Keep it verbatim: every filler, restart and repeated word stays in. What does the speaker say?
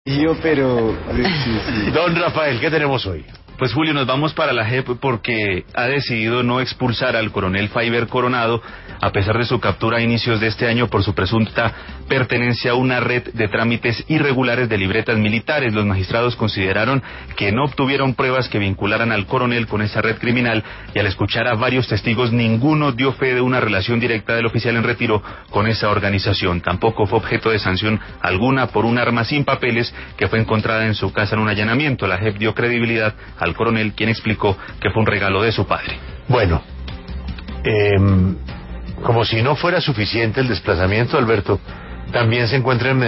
Yo, pero... Sí, sí. Don Rafael, ¿qué tenemos hoy? Pues Julio, nos vamos para la J E P porque ha decidido no expulsar al coronel Faiber Coronado, a pesar de su captura a inicios de este año por su presunta pertenencia a una red de trámites irregulares de libretas militares. Los magistrados consideraron que no obtuvieron pruebas que vincularan al coronel con esa red criminal, y al escuchar a varios testigos, ninguno dio fe de una relación directa del oficial en retiro con esa organización. Tampoco fue objeto de sanción alguna por un arma sin papeles que fue encontrada en su casa en un allanamiento. La J E P dio credibilidad al coronel, quien explicó que fue un regalo de su padre. Bueno, eh, como si no fuera suficiente el desplazamiento, Alberto, también se encuentra en